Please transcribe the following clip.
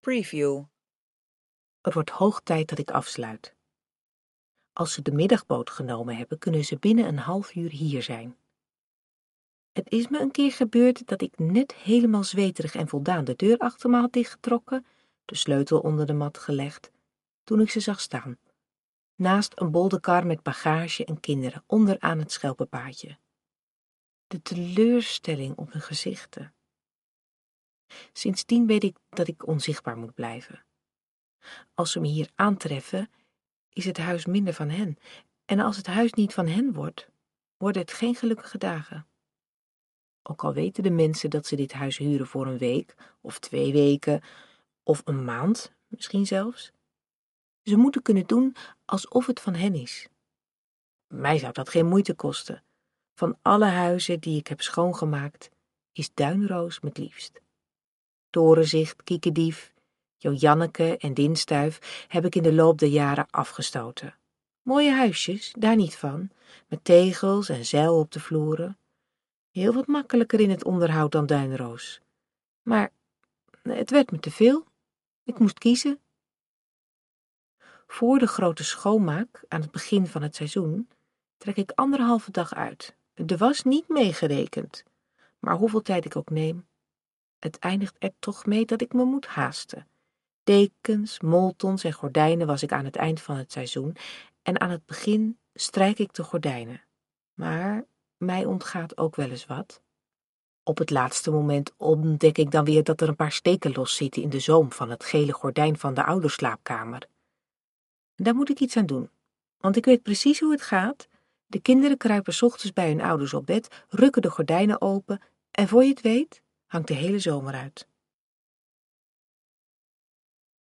Preview. Het wordt hoog tijd dat ik afsluit. Als ze de middagboot genomen hebben, kunnen ze binnen een half uur hier zijn. Het is me een keer gebeurd dat ik net helemaal zweterig en voldaan de deur achter me had dichtgetrokken, de sleutel onder de mat gelegd, toen ik ze zag staan, naast een bolderkar met bagage en kinderen onderaan het schelpenpaadje. De teleurstelling op hun gezichten. Sindsdien weet ik dat ik onzichtbaar moet blijven. Als ze me hier aantreffen, is het huis minder van hen. En als het huis niet van hen wordt, worden het geen gelukkige dagen. Ook al weten de mensen dat ze dit huis huren voor een week, of 2 weken, of een maand, misschien zelfs. Ze moeten kunnen doen alsof het van hen is. Mij zou dat geen moeite kosten. Van alle huizen die ik heb schoongemaakt, is Duinroos het liefst. Torenzicht, Kiekendief, Jojanneke en Dinstuif heb ik in de loop der jaren afgestoten. Mooie huisjes, daar niet van, met tegels en zeil op de vloeren. Heel wat makkelijker in het onderhoud dan Duinroos. Maar het werd me te veel. Ik moest kiezen. Voor de grote schoonmaak, aan het begin van het seizoen, trek ik 1,5 dag uit. De was niet meegerekend. Maar hoeveel tijd ik ook neem, het eindigt er toch mee dat ik me moet haasten. Dekens, moltons en gordijnen was ik aan het eind van het seizoen en aan het begin strijk ik de gordijnen. Maar mij ontgaat ook wel eens wat. Op het laatste moment ontdek ik dan weer dat er een paar steken loszitten in de zoom van het gele gordijn van de ouderslaapkamer. Daar moet ik iets aan doen, want ik weet precies hoe het gaat. De kinderen kruipen 's ochtends bij hun ouders op bed, rukken de gordijnen open en voor je het weet hangt de hele zomer uit.